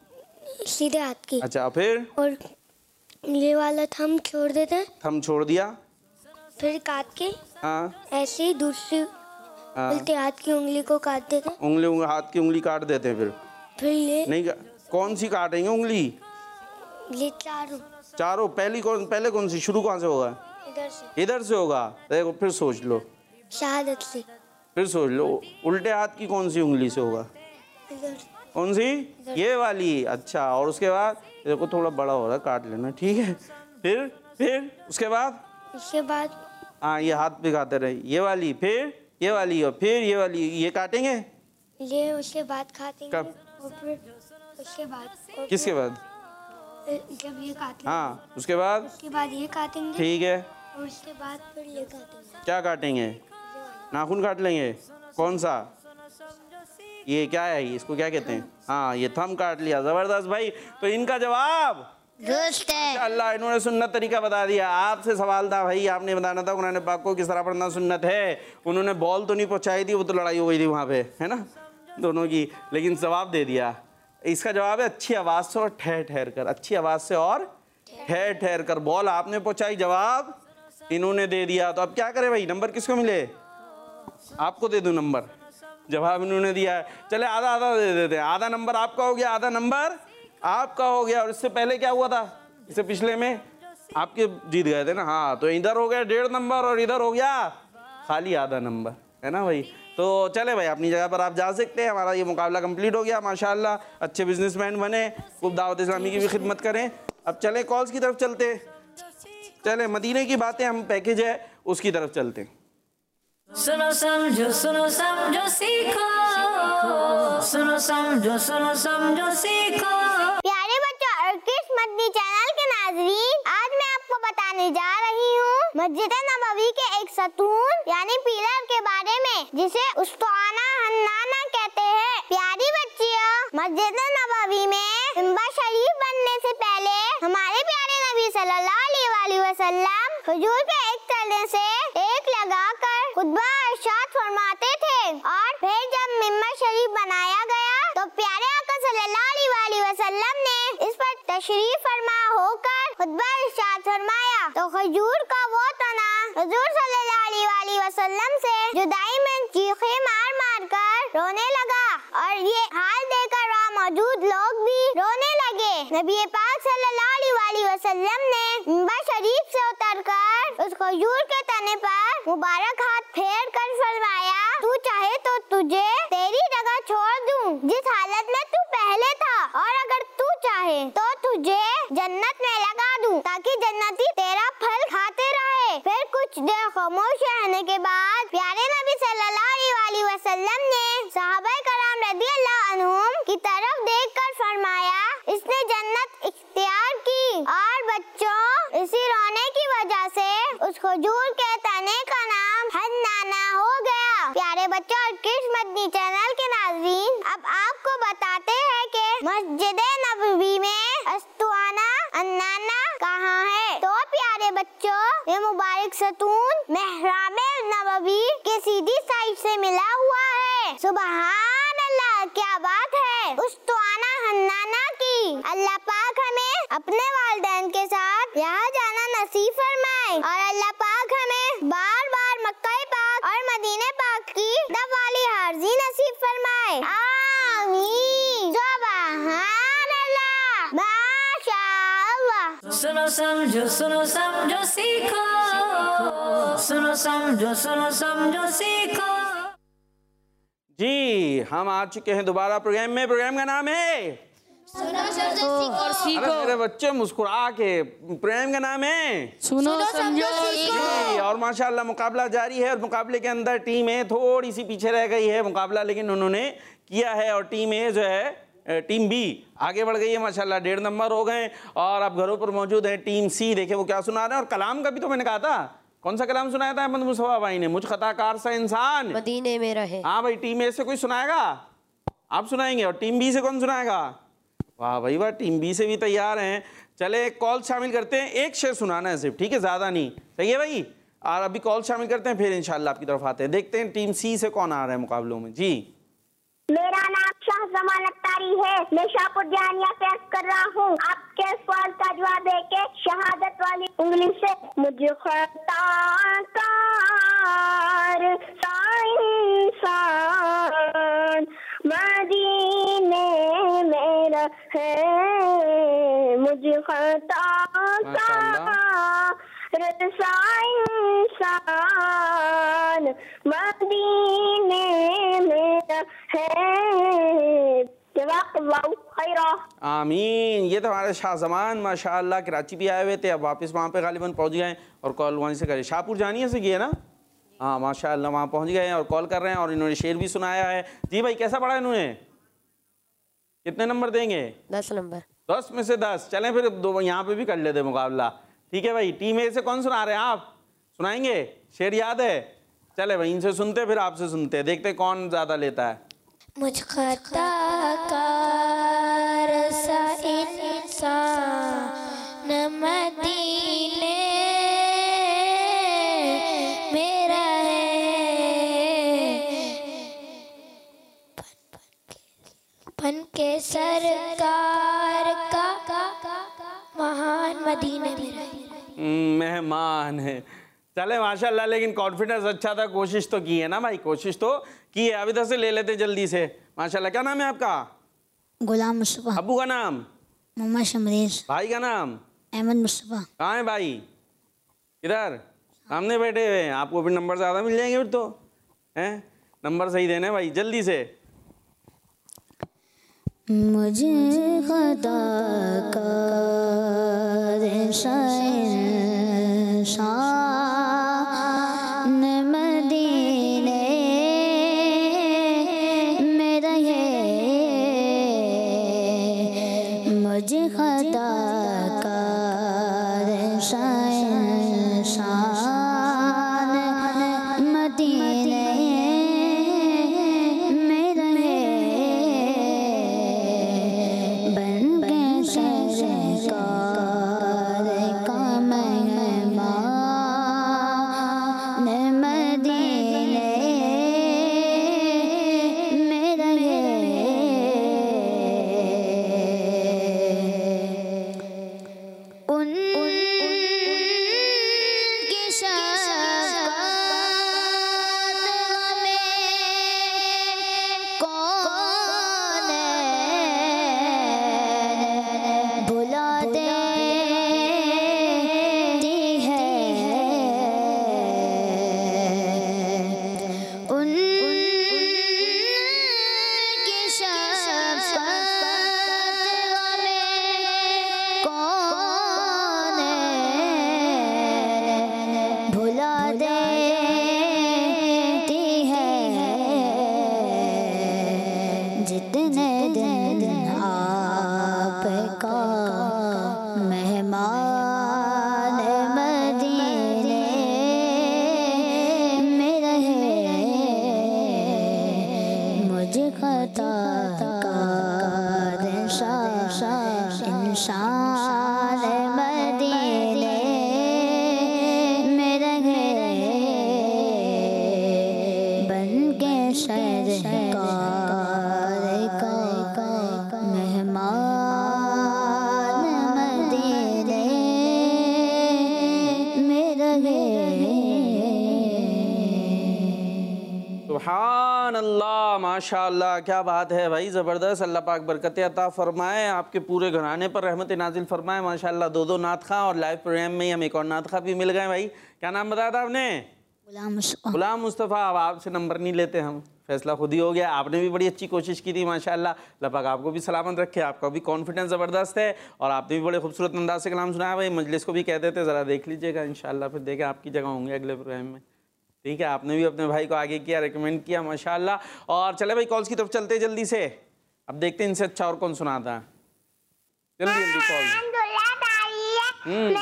सीधे हाथ की। अच्छा, फिर और ये वाला थंब छोड़ देते हैं, थंब छोड़ दिया, फिर काट के हाँ ऐसे ही दूसरी हाँ, उल्टे हाथ की उंगली को काट देते हैं। उंगली उंगली हाथ की उंगली काट देते हैं। फिर फिर ये नहीं का, कौन सी काटेंगे उंगली? ये चारों चारों? पहली कौन, पहले कौन सी, शुरू कहाँ से होगा? इधर से इधर से होगा। देखो फिर सोच लो, शहादत से फिर सोच लो, उल्टे हाथ की कौन सी उंगली से होगा? इधर। कौन सी? ये वाली। अच्छा, और उसके बाद देखो थोड़ा बड़ा हो रहा है, काट लेना, ठीक है। फिर फिर उसके बाद उसके बाद हाँ, ये हाथ भिगाते रहे, ये वाली, फिर ये वाली, और फिर ये वाली, ये काटेंगे ये उसके बाद खातेंगे। कब? और फिर उसके बाद और किसके बाद? फिर जब ये काटेंगे हाँ, उसके बाद उसके बाद ये काटेंगे ठीक है। और उसके बाद फिर ये काटेंगे। क्या काटेंगे? नाखून काट लेंगे। कौन सा? ये क्या है, ये इसको क्या कहते हैं? हाँ, ये थंब काट लिया, जबरदस्त भाई। तो इनका जवाब दुरुस्त है। अल्लाह, इन्होंने सुन्नत तरीका बता दिया। आपसे सवाल था भाई, आपने बताना था कुरान पाक को किस तरह पढ़ना सुन्नत है। उन्होंने बॉल तो नहीं पहुंचाई थी, वो तो लड़ाई हो गई थी वहाँ पे, है ना, दोनों की, लेकिन जवाब दे दिया। इसका जवाब है अच्छी आवाज़ से और ठहर ठहर कर। अच्छी आवाज़ से और ठहर ठहर कर। बॉल आपने पहुंचाई, जवाब इन्होंने दे दिया। तो अब क्या करें भाई, नंबर किसको मिले? आपको दे दूं नंबर, जवाब इन्होंने दिया है। चले आधा आधा दे देते हैं। आधा नंबर आपका हो गया, आधा नंबर आपका हो गया। और इससे पहले क्या हुआ था? इससे पिछले में आपके जीत गए थे ना। हाँ, तो इधर हो गया डेढ़ नंबर और इधर हो गया खाली आधा नंबर, है ना भाई। तो चले भाई, अपनी जगह पर आप जा सकते हैं। हमारा ये मुकाबला कंप्लीट हो गया माशाल्लाह। अच्छे बिजनेसमैन बने, खूब दावत इस्लामी की भी खिदमत करें। अब चले कॉल्स की तरफ चलते, चले मदीने की बातें, हम पैकेज है उसकी तरफ चलते हैं। सुनो समझो सुनो समझो सीखो, सुनो समझो सुनो समझो सीखो। प्यारे बच्चों और किस मदनी चैनल के नाज़रीन, आज मैं आपको बताने जा रही हूँ मस्जिद नबवी के एक सतून यानी पिलर के बारे में, जिसे उस्तुआना हन्नाना कहते हैं। प्यारी बच्चियों, मस्जिद नबवी में मिंबर शरीफ बनने से पहले हमारे प्यारे नबी सल्लल्लाहु अलैहि वसल्लम हुजूर के एक तले से एक लगाकर खुतबा इरशाद फरमाते थे। और फिर जब मिंबर शरीफ बनाया गया तो प्यारे आका सल्लल्लाहु अलैहि वसल्लम ने इस पर तशरीफ फरमा होकर खुतबा इरशाद फरमाया। तो हुजूर का वो तना हुजूर सल्लल्लाहु अलैहि वसल्लम से जुदाई में चीखे मार मार कर रोने लगा और ये हाल देखकर वहाँ मौजूद लोग भी रोने लगे। नबी पाक सल्लल्लाहु अलैहि वसल्लम ने मिंबर शरीफ से उतरकर उस हुजूर के तने पर मुबारक हाथ फेर कर फरमाया, तू चाहे तो तुझे तेरी जगह छोड़ दूं जिस हालत में तू पहले था, और अगर तू चाहे तो तुझे जन्नत में लगा दूं ताकि जन्नती तेरा फल खाते रहे। फिर कुछ देर खामोश रहने के बाद प्यारे नबी सल्लल्लाहु अलैहि वसल्लम ने सहाबा कराम रदियल्लाहु अन्हुम की तरफ देखकर फरमाया, इसने जन्नत इख्तियार की। और बच्चों, इसी रोने की वजह से उस हुजूर के तने का नाम हन्नाना हो गया। प्यारे बच्चों और किस मदनी चैनल के नाज़रीन, अब आपको बताते हैं कि मस्जिद नबवी में उस्तुआना हन्नाना कहाँ है। तो प्यारे बच्चों, ये मुबारक सतून मेहराब नबवी के सीधी साइड से मिला हुआ है। सुबहान अल्लाह, क्या बात है उस्तुआना हन्नाना की। अल्लाह पाक हमें अपने वालिदैन के साथ यहाँ जाना नसीब फरमाए और अल्लाह पाक हमें बार बार मक्का पाक और मदीने पाक की दवाली हारजी नसीब फरमाए। आमीन। सुबहान अल्लाह, माशाअल्लाह। सुनो समझो सुनो समझो सीखो, सुनो समझो सुनो समझो सीखो। जी, हम आ चुके हैं दोबारा प्रोग्राम में। प्रोग्राम का नाम है सुनो समझो और सीखो। अरे मेरे बच्चे मुस्कुरा के, प्रोग्राम का नाम है सुनो समझो जी। और माशाल्लाह मुकाबला जारी है और मुकाबले के अंदर टीम ए थोड़ी सी पीछे रह गई है मुकाबला, लेकिन उन्होंने किया है। और टीम ए जो है, टीम बी आगे बढ़ गई है माशाल्लाह, डेढ़ नंबर हो गए। और आप घरों पर मौजूद है टीम सी, देखे वो क्या सुना रहे हैं। और कलाम का भी तो मैंने कहा था, कौन सा कलाम सुनाया था अहमद मुस्तफा भाई ने? मुझ खताकार सा इंसान मदीने में रहे। हाँ भाई, टीम ए से कोई सुनाएगा? आप सुनाएंगे। और टीम बी से कौन सुनाएगा? वाह भाई वाह, टीम बी से भी तैयार हैं। चले एक कॉल शामिल करते हैं, एक शेर सुनाना है सिर्फ, ठीक है, ज़्यादा नहीं, सही है भाई। और अभी कॉल शामिल करते हैं, फिर इंशाल्लाह आपकी तरफ आते हैं। देखते हैं टीम सी से कौन आ रहा है मुकाबलों में। जी मेरा नाम शाहजमान अख्तारी है। मैं शाहपुर जानिया से अर्ज कर रहा हूँ। आपके सवाल का जवाब देके शहादत वाली उंगली से। मुझे खताकार इंसान मदीने मेरा है। मुझे खताकार इंसान मदीने मेरा है। जज़ाकल्लाहु खैरा। आमीन। ये तो हमारे शाहजमान माशाअल्लाह कराची भी आए हुए थे, अब वापस वहाँ पे गालिबन पहुँच गए और कॉल वहीं से करे। शाहपुर जानिए से किए ना? हाँ माशाअल्लाह, वहाँ पहुँच गए हैं और कॉल कर रहे हैं और इन्होंने शेर भी सुनाया है। जी भाई कैसा पढ़ा इन्होंने? कितने नंबर देंगे? दस नंबर। दस में से दस। चलें फिर दो यहाँ पे भी कर लेते मुकाबला। ठीक है भाई, टीम ए से कौन सुना रहे हैं आप? सुनाएंगे? शेर याद है? चले भाई इनसे सुनते फिर आपसे सुनते, देखते कौन ज़्यादा लेता है। मुझ खताकार सा इंसान मदीने मेरा है। पन के सरकार का महान मदीना मेरा है। मेहमान है। चले माशाल्लाह, लेकिन कॉन्फिडेंस अच्छा था, कोशिश तो की है ना भाई, कोशिश तो की है। अब इधर से ले लेते जल्दी से। माशाल्लाह। क्या नाम है आपका? गुलाम मुस्तफ़ा। अबू का नाम? मोहम्मद शमरेज। भाई का नाम? अहमद मुस्तफ़ा। कहाँ है भाई? इधर सामने बैठे हुए हैं। आपको फिर नंबर ज़्यादा मिल जाएंगे फिर तो, हैं? नंबर सही देने भाई, जल्दी से। मुझे खुदा का इंसान मदीने में रहे। मुझे खुदा का इंसान मदीने में रहे। बन के सरकार का मेहमान मदीने में रहे। उनकी शफ़क़त में कौन भुला देती है। उनकी शफ़क़त में कौन भुला देती है। जितने दिन आपका मेहमान मदीने में रहे। मुझे खता का इंसान मदीने में रहे। बन के सरकार का मेहमान मदीने में रहे। सुभान अल्लाह, माशाअल्लाह, क्या बात है भाई, ज़बरदस्त। अल्लाह पाक बरकत अता फरमाए, आपके पूरे घराने पर रहमत नाजिल फरमाए। माशाअल्लाह दो दो नात खा और लाइव प्रोग्राम में ही हम एक और नात खा भी मिल गए भाई। क्या नाम बताया था आपने? गुलाम मुस्तफ़ा। गुलाम मुस्तफ़ा। अब आपसे नंबर नहीं लेते हम, फैसला खुद ही हो गया। आपने भी बड़ी अच्छी कोशिश की थी माशाअल्लाह। अल्लाह पाक आपको भी सलामत रखे, आपका भी कॉन्फिडेंस ज़बरदस्त है और आपने भी बड़े खूबसूरत अंदाज से कलाम सुनाया भाई। मजलिस को भी कह देते ज़रा देख लीजिएगा इंशाअल्लाह, फिर देखें आपकी जगह होंगे अगले प्रोग्राम में। ठीक है, आपने भी अपने भाई को आगे किया, रिकमेंड किया माशाअल्लाह। और चले भाई कॉल्स की तरफ चलते जल्दी से। अब देखते हैं इनसे अच्छा और कौन सुनाता है। जल्दी जल्दी कॉल। हम्म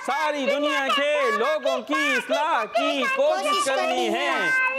सारी दुनिया के लोगों की इस्लाह की कोशिश करनी है।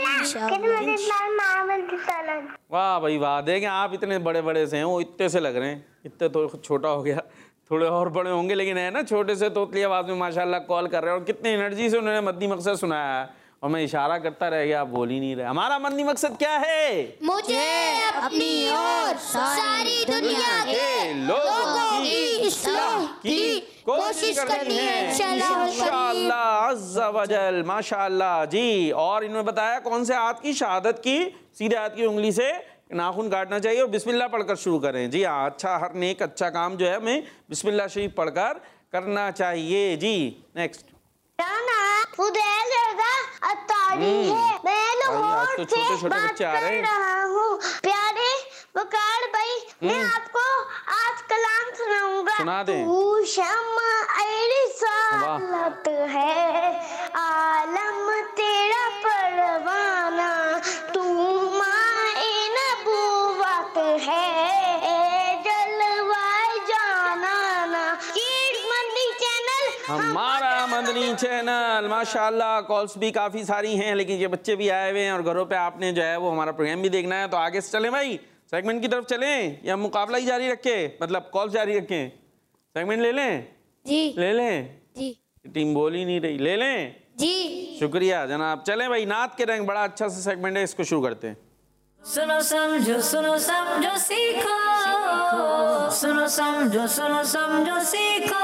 वाह भाई वाह, देखें आप इतने बड़े बड़े से हैं, वो इतने से लग रहे हैं, इतने तो छोटा हो गया, थोड़े और बड़े होंगे, लेकिन है ना छोटे से तोतली आवाज में माशाल्लाह कॉल कर रहे हैं और कितनी एनर्जी से उन्होंने मद्दी मकसद सुनाया है और मैं इशारा करता रह गया, आप बोल ही नहीं रहे। हमारा मद्दी मकसद क्या है? मुझे अपनी और सारी दुनिया के लोगों की इस्लाह की कोशिश करनी है इंशाअल्लाह अज़्ज़ा वजल। माशाअल्लाह जी। और इन्होंने बताया कौन से हाथ की? शहादत की सीधे हाथ की उंगली से नाखून काटना चाहिए और बिस्मिल्लाह पढ़कर शुरू करें। जी हाँ, अच्छा हर नेक अच्छा काम जो है हमें बिस्मिल्लाह शरीफ पढ़कर करना चाहिए। जी नेक्स्ट। आज तो छोटे छोटे बच्चे आ रहे हैं। प्यारे वकार भाई, मैं आपको आज कलाम सुनाऊंगा। सुना दे। तू शम्मा रिसालत है, आलम तेरा परवाना, तू माए नबूवत है, जलवाए जानाना। मदनी चैनल हमारा मदनी चैनल माशाल्लाह। कॉल्स भी काफ़ी सारी हैं, लेकिन ये बच्चे भी आए हुए हैं और घरों पे आपने जो है वो हमारा प्रोग्राम भी देखना है, तो आगे से चलें भाई, सेगमेंट की तरफ चलें या मुकाबला ही जारी रखें, मतलब कॉल जारी रखें? सेगमेंट ले लें? जी ले लें जी टीम बोल ही नहीं रही, ले लें? जी शुक्रिया जनाब। चलें भाई, नात के रंग बड़ा अच्छा सा सेगमेंट है, इसको शुरू करते हैं। सुनो समझो सुनो समझो सीखो, सुनो समझो सुनो समझो सीखो।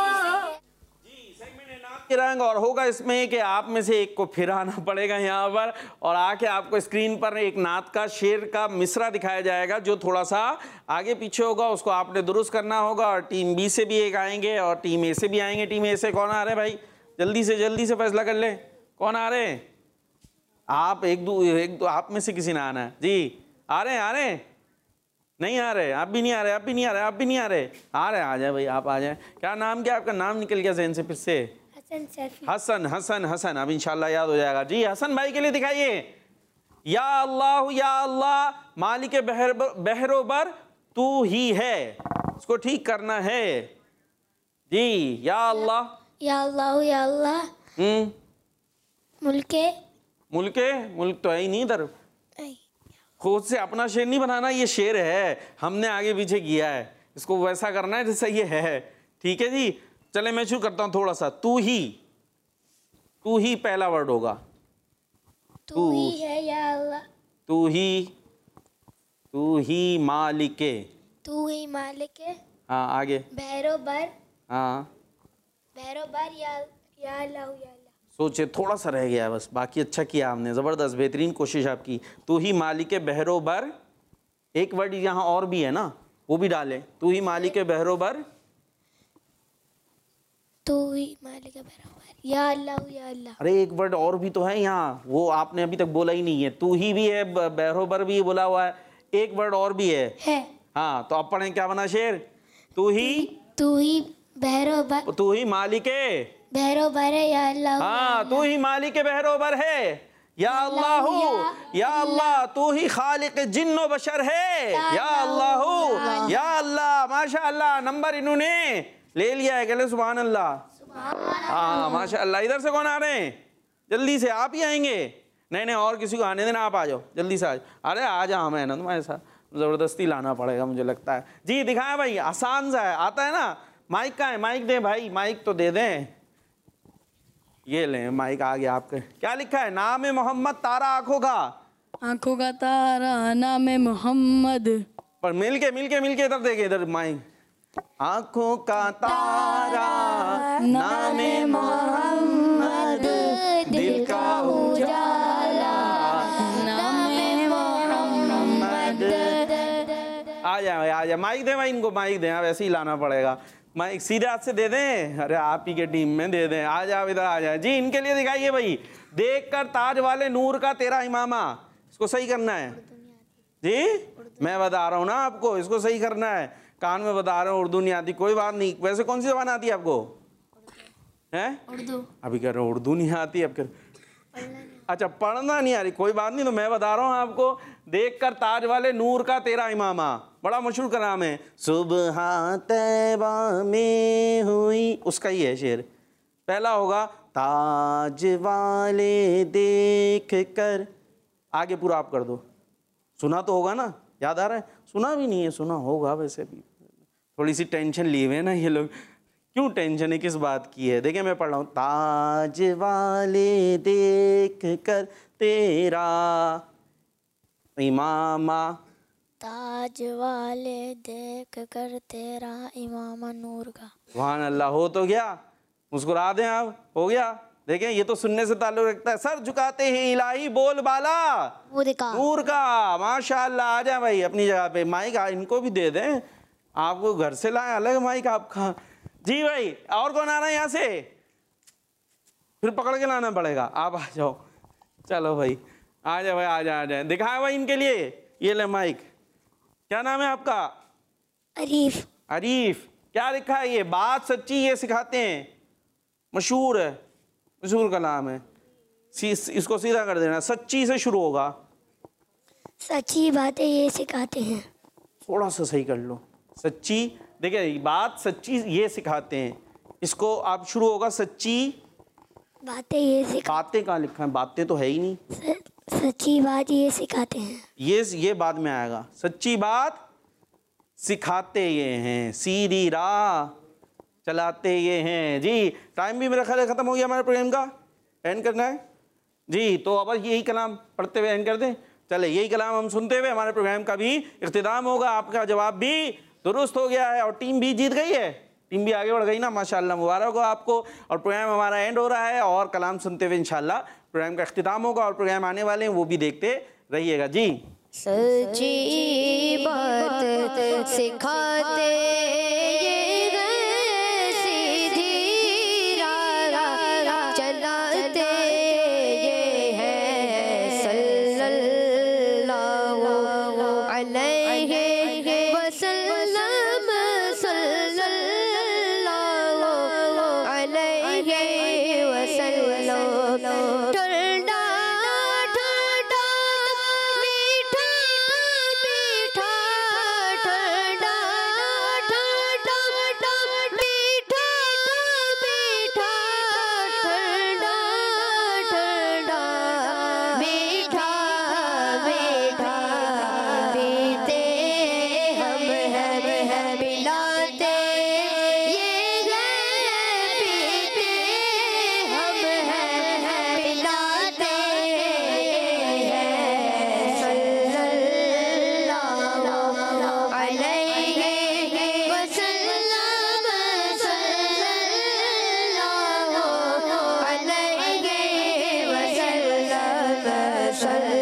के रंग और होगा इसमें कि आप में से एक को फिर आना पड़ेगा यहाँ पर और आके आपको स्क्रीन पर एक नात का शेर का मिसरा दिखाया जाएगा, जो थोड़ा सा आगे पीछे होगा उसको आपने दुरुस्त करना होगा। और टीम बी से भी एक आएंगे और टीम ए से भी आएंगे। टीम ए से कौन आ रहे हैं भाई? जल्दी से जल्दी से फैसला कर ले, कौन आ रहे हैं? आप एक दो एक दो आप में से किसी ने आना है। जी आ रहे हैं? आ रहे हैं? नहीं आ रहे? आप भी नहीं आ रहे? आप भी नहीं आ रहे? आप भी नहीं आ रहे? आ रहे, आ जाए भाई, आप आ जाए। क्या नाम क्या आपका? नाम निकल गया जहन से फिर से। हसन हसन हसन। अब इंशाल्लाह याद हो जाएगा। जी हसन भाई के लिए दिखाइए। या अल्लाह या अल्लाह मालिक बहर बहरोबर तू ही है, इसको ठीक करना है। जी या अल्लाह या अल्लाह या अल्लाह हम्म मुल्के मुल्के मुल्क तो है ही नहीं इधर, खुद से अपना शेर नहीं बनाना, ये शेर है हमने आगे पीछे किया है, इसको वैसा करना है जैसा ये है। ठीक है जी, चले मैं शुरू करता हूं थोड़ा सा। तू ही, तू ही पहला वर्ड होगा। तू ही है या अल्लाह, तू ही, तू ही मालिके, तू ही मालिक है। हाँ आगे। बहरोबर, हाँ बहरोबर या या अल्लाह या अल्लाह। सोचे थोड़ा सा रह गया है बस, बाकी अच्छा किया हमने, ज़बरदस्त बेहतरीन कोशिश आपकी। तू ही मालिके बहरोबर, एक वर्ड यहाँ और भी है ना, वो भी डालें। तू ही मालिके बहरोबर, तू ही मालिक बहरोबर या अल्लाह या अल्लाह। अरे एक वर्ड और भी तो है यहाँ, वो आपने अभी तक बोला ही नहीं है। तू ही भी है, बहरोबर भी बोला हुआ है, एक वर्ड और भी है। है हाँ तो अब पढ़ें, क्या बना शेर? तू ही, तू ही बहरोबर, तू ही मालिके बहरोबर है या अल्लाह। हाँ तू ही मालिके बहरोबर है या अल्लाह, या अल्लाह तू ही खालिक जिन्नो बशर है या अल्लाह, या अल्लाह। माशाअल्लाह नंबर इन्होंने ले लिया है, कहले सुभान अल्लाह। हाँ माशाअल्लाह। इधर से कौन आ रहे हैं? जल्दी से आप ही आएंगे? नहीं नहीं और किसी को आने देना, आप आ जाओ जल्दी से। आ जाओ। अरे आ जाओ, हमें ना तुम्हारे साथ ज़बरदस्ती लाना पड़ेगा मुझे लगता है। जी दिखाएं भाई, आसान सा है, आता है ना। माइक का है? माइक दें भाई, माइक तो दे दें। ये लें माइक आ गया आपके। क्या लिखा है? नाम मोहम्मद तारा आंखों का, आंखों का तारा नाम मोहम्मद। पर मिल के मिल के मिल के इधर देखे, इधर माइक। आंखों का तारा नाम मोहम्मद, दिल का उजाला नाम मोहम्मद। आ जाए आ जाए, माइक दे भाई इनको, माइक दें, वैसे ही लाना पड़ेगा। माइक सीधे हाथ से दे दें। अरे आप ही के टीम में दे दें। आ जाओ इधर आ जाए। जी इनके लिए दिखाइए भाई। देख कर ताज वाले नूर का तेरा इमामा, इसको सही करना है। जी मैं बता रहा हूँ ना आपको, इसको सही करना है। कान में बता रहा हूँ, उर्दू नहीं आती, कोई बात नहीं। वैसे कौन सी जबान आती है आपको? हैं? उर्दू। अभी कह रहे हो उर्दू नहीं आती, अब कर अच्छा पढ़ना नहीं आ रही, कोई बात नहीं। तो मैं बता रहा हूँ आपको, देख कर ताज वाले नूर का तेरा इमामा, बड़ा मशहूर कलाम है। सुबह तैबा में हुई, उसका ही है शेर। पहला होगा ताज वाले देख कर, आगे पूरा आप कर दो। सुना तो होगा ना, याद आ रहा है? सुना भी नहीं है, सुना होगा वैसे भी। थोड़ी सी टेंशन लिए हुए ना ये लोग, क्यों टेंशन है, किस बात की है? देखिए मैं पढ़ रहा हूँ, ताज वाले देख कर तेरा इमामा, ताज वाले देख कर तेरा इमामा नूर का। सुभान अल्लाह, हो तो गया, मुस्कुरा दें आप, हो गया। देखें ये तो सुनने से ताल्लुक रखता है। सर झुकाते हैं इलाही बोल बाला नूर का, नूर का, माशाअल्लाह। आ जाए भाई अपनी जगह पे, माइक इनको भी दे दें, आपको घर से लाए अलग माइक आपका। जी भाई, और कौन आ रहा है यहाँ से? फिर पकड़ के लाना पड़ेगा, आप आ जाओ। चलो भाई आ जाए भाई, आ जाए आ जाए, दिखाए भाई इनके लिए, ये ले माइक। क्या नाम है आपका? अरीफ। अरीफ। क्या लिखा है ये? बात सच्ची ये सिखाते हैं, मशहूर है, मशहूर कलाम है। इसको सीधा कर देना, सच्ची से शुरू होगा। सच्ची बातें ये सिखाते हैं। थोड़ा सा सही कर लो, सच्ची। देखिए बात सच्ची ये सिखाते हैं, इसको आप शुरू होगा सच्ची बातें ये सिखा, बातें कहाँ लिखा है? बातें तो है ही नहीं। स, सच्ची बात ये सिखाते हैं, ये ये बाद में आएगा। सच्ची बात सिखाते ये हैं, सीधी राह चलाते ये हैं। जी टाइम भी मेरा ख्याल ख़त्म हो गया हमारे प्रोग्राम का, एंड करना है जी। तो अब यही कलाम पढ़ते हुए एंड कर दें। चले यही कलाम हम सुनते हुए हमारे प्रोग्राम का भी इख्तिताम होगा। आपका जवाब भी दुरुस्त हो गया है और टीम भी जीत गई है, टीम भी आगे बढ़ गई ना, माशाल्लाह, मुबारक हो आपको। और प्रोग्राम हमारा एंड हो रहा है और कलाम सुनते हुए इंशाल्लाह प्रोग्राम का इख्तिताम होगा और प्रोग्राम आने वाले हैं वो भी देखते रहिएगा जी। सच्ची बात सिखाते ये गए, सीधी राह चलाते ये हैं, सल्लल्लाहु अलैहि वसल्लम, सल्लल्लाहु अलैहि वसल्लम। ठंडा ठंडा मीठा मीठा, ठंडा ठंडा मीठा मीठा, ठंडा ठंडा मीठा मीठा, पीते हम हैं पिलाते ये हैं, पीते हम हैं पिलाते हैं, सल्लल्लाहु अलैहि वसल्लम, सल्लल्लाहु अलैहि वसल्लम, सल्लल्लाहु